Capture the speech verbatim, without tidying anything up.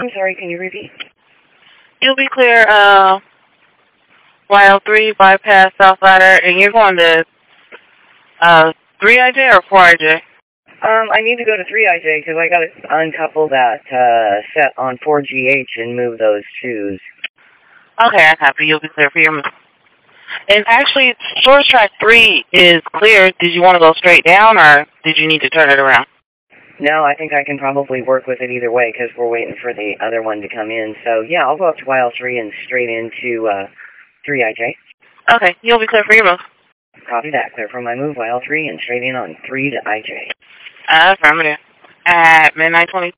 I'm sorry, can you repeat? You'll be clear, uh, Y L three, bypass South Ladder, and you're going to, uh, three I J or four I J? Um, I need to go to three I J because I got to uncouple that, uh, set on four G H and move those twos. Okay, I copy. You'll be clear for your move. And actually, Source Track three is clear. Did you want to go straight down, or did you need to turn it around? No, I think I can probably work with it either way because we're waiting for the other one to come in. So, yeah, I'll go up to Y L three and straight into, uh, three I J. Okay, you'll be clear for your move. Copy that. Clear for my move, Y L three, and straight in on three to I J. Uh, affirmative. At midnight twenty.